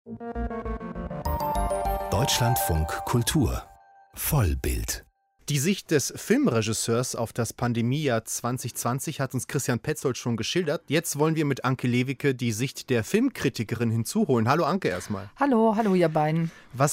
Deutschlandfunk Kultur Vollbild. Die Sicht des Filmregisseurs auf das Pandemiejahr 2020 hat uns Christian Petzold schon geschildert. Jetzt wollen wir mit Anke Lewicke die Sicht der Filmkritikerin hinzuholen. Hallo Anke erstmal. Hallo ihr beiden.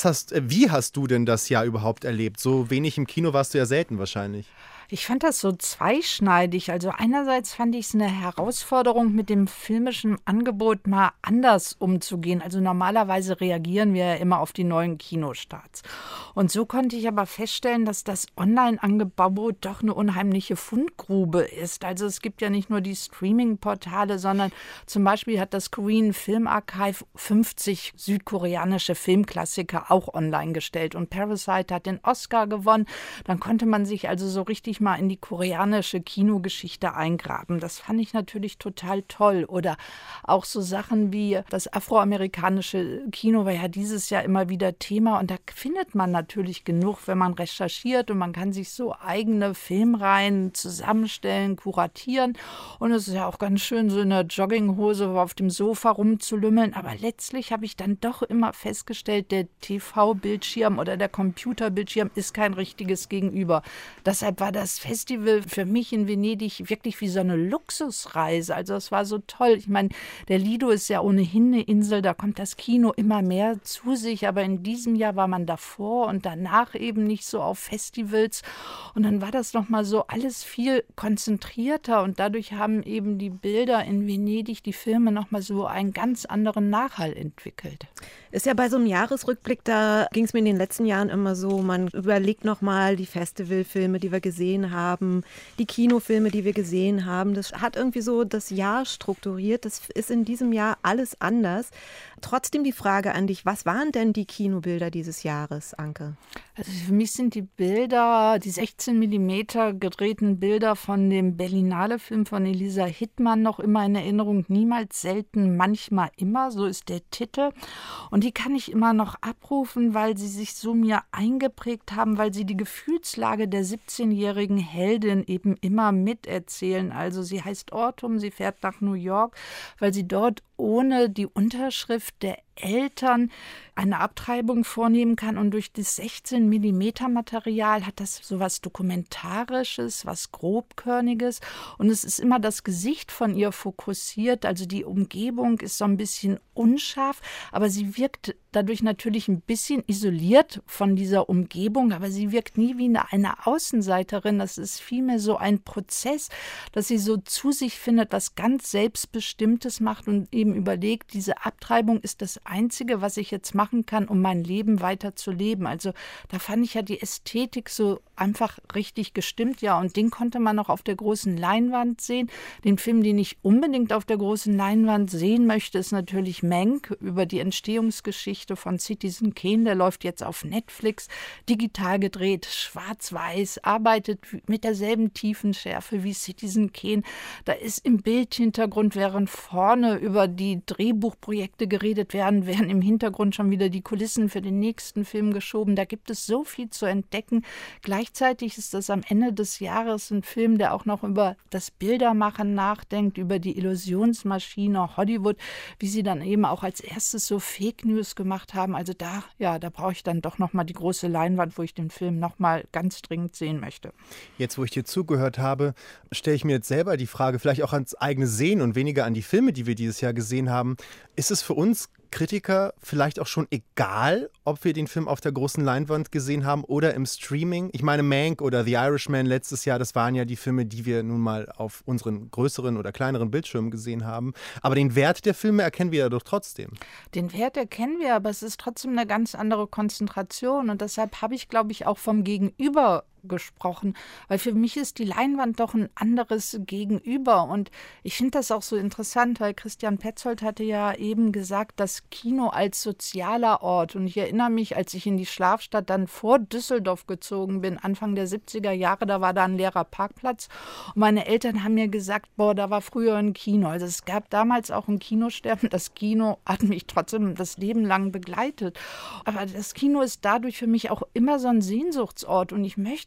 Wie hast du denn das Jahr überhaupt erlebt? So wenig im Kino warst du ja selten wahrscheinlich. Ich fand das so zweischneidig. Also einerseits fand ich es eine Herausforderung, mit dem filmischen Angebot mal anders umzugehen. Also normalerweise reagieren wir ja immer auf die neuen Kinostarts. Und so konnte ich aber feststellen, dass das Online-Angebot doch eine unheimliche Fundgrube ist. Also es gibt ja nicht nur die Streaming-Portale, sondern zum Beispiel hat das Korean Film Archive 50 südkoreanische Filmklassiker auch online gestellt. Und Parasite hat den Oscar gewonnen. Dann konnte man sich also so richtig mal in die koreanische Kinogeschichte eingraben. Das fand ich natürlich total toll. Oder auch so Sachen wie das afroamerikanische Kino war ja dieses Jahr immer wieder Thema. Und da findet man natürlich genug, wenn man recherchiert. Und man kann sich so eigene Filmreihen zusammenstellen, kuratieren. Und es ist ja auch ganz schön, so in der Jogginghose auf dem Sofa rumzulümmeln. Aber letztlich habe ich dann doch immer festgestellt, der TV-Bildschirm oder der Computerbildschirm ist kein richtiges Gegenüber. Deshalb war das Festival für mich in Venedig wirklich wie so eine Luxusreise. Also es war so toll. Ich meine, der Lido ist ja ohnehin eine Insel, da kommt das Kino immer mehr zu sich. Aber in diesem Jahr war man davor und danach eben nicht so auf Festivals. Und dann war das nochmal so alles viel konzentrierter. Und dadurch haben eben die Bilder in Venedig, die Filme nochmal so einen ganz anderen Nachhall entwickelt. Ist ja bei so einem Jahresrückblick, da ging es mir in den letzten Jahren immer so, man überlegt nochmal die Festivalfilme, die wir gesehen haben, die Kinofilme, die wir gesehen haben. Das hat irgendwie so das Jahr strukturiert. Das ist in diesem Jahr alles anders. Trotzdem die Frage an dich, was waren denn die Kinobilder dieses Jahres, Anke? Also für mich sind die Bilder, die 16 mm gedrehten Bilder von dem Berlinale-Film von Elisa Hittmann noch immer in Erinnerung. Niemals, selten, manchmal immer, so ist der Titel. Und die kann ich immer noch abrufen, weil sie sich so mir eingeprägt haben, weil sie die Gefühlslage der 17-jährigen Heldin eben immer miterzählen. Also sie heißt Ortum, sie fährt nach New York, weil sie dort ohne die Unterschrift der Eltern eine Abtreibung vornehmen kann. Und durch das 16 mm Material hat das so was Dokumentarisches, was Grobkörniges. Und es ist immer das Gesicht von ihr fokussiert. Also die Umgebung ist so ein bisschen unscharf, aber sie wirkt dadurch natürlich ein bisschen isoliert von dieser Umgebung, aber sie wirkt nie wie eine Außenseiterin. Das ist vielmehr so ein Prozess, dass sie so zu sich findet, was ganz Selbstbestimmtes macht und eben überlegt, diese Abtreibung ist das Einzige, was ich jetzt machen kann, um mein Leben weiter zu leben. Also da fand ich ja die Ästhetik so einfach richtig gestimmt, ja, und den konnte man auch auf der großen Leinwand sehen. Den Film, den ich unbedingt auf der großen Leinwand sehen möchte, ist natürlich Mank, über die Entstehungsgeschichte von Citizen Kane. Der läuft jetzt auf Netflix, digital gedreht, schwarz-weiß, arbeitet mit derselben Tiefenschärfe wie Citizen Kane. Da ist im Bildhintergrund, während vorne über die Drehbuchprojekte geredet werden im Hintergrund schon wieder die Kulissen für den nächsten Film geschoben. Da gibt es so viel zu entdecken. Gleichzeitig ist das am Ende des Jahres ein Film, der auch noch über das Bildermachen nachdenkt, über die Illusionsmaschine Hollywood, wie sie dann eben auch als erstes so Fake News gemacht haben. Also da brauche ich dann doch nochmal die große Leinwand, wo ich den Film nochmal ganz dringend sehen möchte. Jetzt, wo ich dir zugehört habe, stelle ich mir jetzt selber die Frage, vielleicht auch ans eigene Sehen und weniger an die Filme, die wir dieses Jahr gesehen haben. Ist es für uns Kritiker vielleicht auch schon egal, ob wir den Film auf der großen Leinwand gesehen haben oder im Streaming? Ich meine, Mank oder The Irishman letztes Jahr, das waren ja die Filme, die wir nun mal auf unseren größeren oder kleineren Bildschirmen gesehen haben. Aber den Wert der Filme erkennen wir ja doch trotzdem. Den Wert erkennen wir, aber es ist trotzdem eine ganz andere Konzentration. Und deshalb habe ich, glaube ich, auch vom Gegenüber gesprochen, weil für mich ist die Leinwand doch ein anderes Gegenüber und ich finde das auch so interessant, weil Christian Petzold hatte ja eben gesagt, das Kino als sozialer Ort und ich erinnere mich, als ich in die Schlafstadt dann vor Düsseldorf gezogen bin, Anfang der 70er Jahre, da war da ein leerer Parkplatz und meine Eltern haben mir gesagt, da war früher ein Kino, also es gab damals auch ein Kinosterben, das Kino hat mich trotzdem das Leben lang begleitet, aber das Kino ist dadurch für mich auch immer so ein Sehnsuchtsort und ich möchte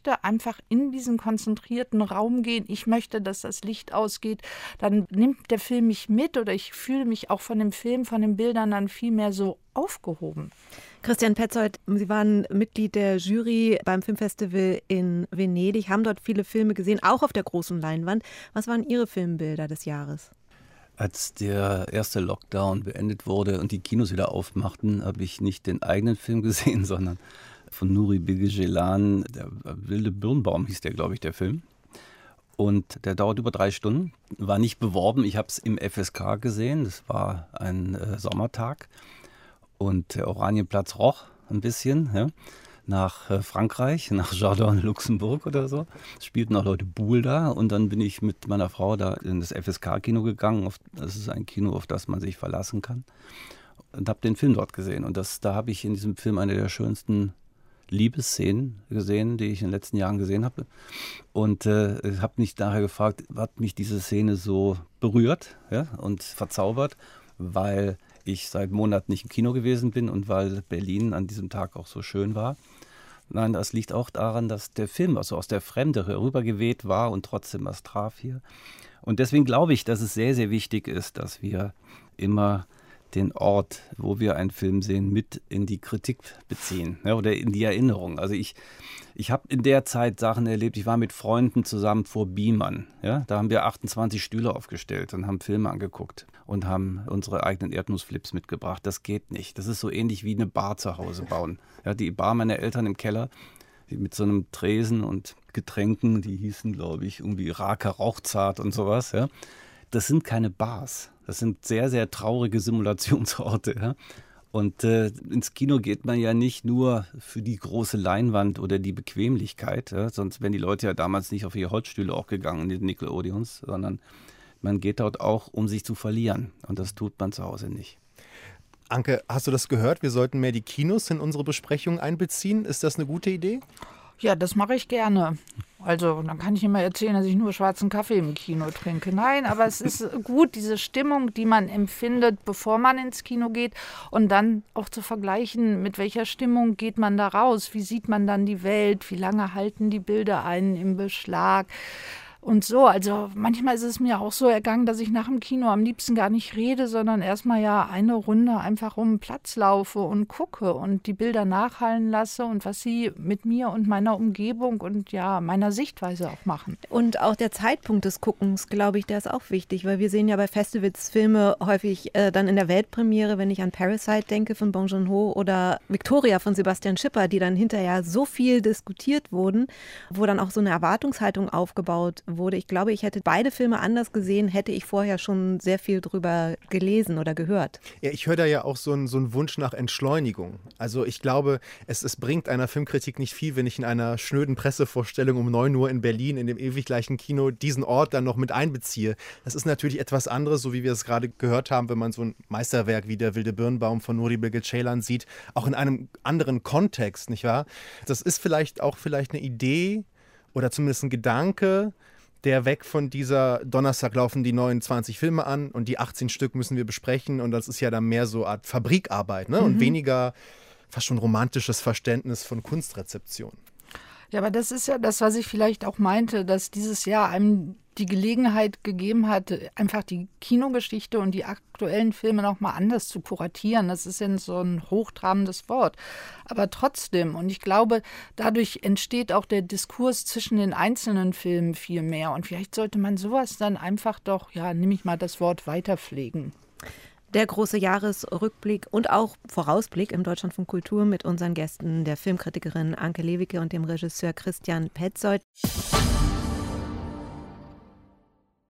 möchte einfach in diesen konzentrierten Raum gehen, ich möchte, dass das Licht ausgeht, dann nimmt der Film mich mit oder ich fühle mich auch von dem Film, von den Bildern dann viel mehr so aufgehoben. Christian Petzold, Sie waren Mitglied der Jury beim Filmfestival in Venedig, haben dort viele Filme gesehen, auch auf der großen Leinwand. Was waren Ihre Filmbilder des Jahres? Als der erste Lockdown beendet wurde und die Kinos wieder aufmachten, habe ich nicht den eigenen Film gesehen, sondern von Nuri Bilge Ceylan, der wilde Birnbaum hieß der, glaube ich, der Film. Und der dauert über 3 Stunden, war nicht beworben, ich habe es im FSK gesehen, das war ein Sommertag. Und der Oranienplatz roch ein bisschen, ja, nach Frankreich, nach Jardin Luxemburg oder so. Es spielten auch Leute Boule da und dann bin ich mit meiner Frau da in das FSK-Kino gegangen. Das ist ein Kino, auf das man sich verlassen kann. Und habe den Film dort gesehen. Und da habe ich in diesem Film eine der schönsten Liebesszenen gesehen, die ich in den letzten Jahren gesehen habe. Und habe mich daher gefragt, hat mich diese Szene so berührt, ja, und verzaubert, weil ich seit Monaten nicht im Kino gewesen bin und weil Berlin an diesem Tag auch so schön war. Nein, das liegt auch daran, dass der Film also aus der Fremde herübergeweht war und trotzdem was traf hier. Und deswegen glaube ich, dass es sehr, sehr wichtig ist, dass wir immer den Ort, wo wir einen Film sehen, mit in die Kritik beziehen, ja, oder in die Erinnerung. Also ich habe in der Zeit Sachen erlebt, ich war mit Freunden zusammen vor Biemern. Ja, da haben wir 28 Stühle aufgestellt und haben Filme angeguckt und haben unsere eigenen Erdnussflips mitgebracht. Das geht nicht. Das ist so ähnlich wie eine Bar zu Hause bauen. Ja, die Bar meiner Eltern im Keller, die mit so einem Tresen und Getränken, die hießen, glaube ich, irgendwie Rake Rauchzart und sowas. Ja. Das sind keine Bars. Das sind sehr, sehr traurige Simulationsorte. Ja. Und ins Kino geht man ja nicht nur für die große Leinwand oder die Bequemlichkeit, ja, sonst wären die Leute ja damals nicht auf ihre Holzstühle auch gegangen in den Nickelodeons, sondern man geht dort auch, um sich zu verlieren. Und das tut man zu Hause nicht. Anke, hast du das gehört? Wir sollten mehr die Kinos in unsere Besprechung einbeziehen. Ist das eine gute Idee? Ja, das mache ich gerne. Also, dann kann ich immer erzählen, dass ich nur schwarzen Kaffee im Kino trinke. Nein, aber es ist gut, diese Stimmung, die man empfindet, bevor man ins Kino geht und dann auch zu vergleichen, mit welcher Stimmung geht man da raus, wie sieht man dann die Welt, wie lange halten die Bilder einen im Beschlag. Und so, also manchmal ist es mir auch so ergangen, dass ich nach dem Kino am liebsten gar nicht rede, sondern erstmal ja eine Runde einfach um den Platz laufe und gucke und die Bilder nachhallen lasse und was sie mit mir und meiner Umgebung und ja meiner Sichtweise auch machen. Und auch der Zeitpunkt des Guckens, glaube ich, der ist auch wichtig, weil wir sehen ja bei Festivals Filme häufig dann in der Weltpremiere, wenn ich an Parasite denke von Bong Joon-ho oder Victoria von Sebastian Schipper, die dann hinterher so viel diskutiert wurden, wo dann auch so eine Erwartungshaltung aufgebaut wurde. Ich glaube, ich hätte beide Filme anders gesehen, hätte ich vorher schon sehr viel drüber gelesen oder gehört. Ja, ich höre da ja auch so einen Wunsch nach Entschleunigung. Also ich glaube, es bringt einer Filmkritik nicht viel, wenn ich in einer schnöden Pressevorstellung um 9 Uhr in Berlin in dem ewig gleichen Kino diesen Ort dann noch mit einbeziehe. Das ist natürlich etwas anderes, so wie wir es gerade gehört haben, wenn man so ein Meisterwerk wie Der wilde Birnbaum von Nuri Bilge Ceylan sieht, auch in einem anderen Kontext, nicht wahr? Das ist vielleicht eine Idee oder zumindest ein Gedanke, der weg von dieser Donnerstag laufen die 29 Filme an und die 18 Stück müssen wir besprechen und das ist ja dann mehr so eine Art Fabrikarbeit, ne? Und weniger fast schon romantisches Verständnis von Kunstrezeption. Ja, aber das ist ja das, was ich vielleicht auch meinte, dass dieses Jahr einem die Gelegenheit gegeben hat, einfach die Kinogeschichte und die aktuellen Filme nochmal anders zu kuratieren. Das ist ja so ein hochtrabendes Wort. Aber trotzdem, und ich glaube, dadurch entsteht auch der Diskurs zwischen den einzelnen Filmen viel mehr. Und vielleicht sollte man sowas dann einfach doch, ja, nehme ich mal das Wort, weiterpflegen. Der große Jahresrückblick und auch Vorausblick im Deutschlandfunk Kultur mit unseren Gästen, der Filmkritikerin Anke Lewicke und dem Regisseur Christian Petzold.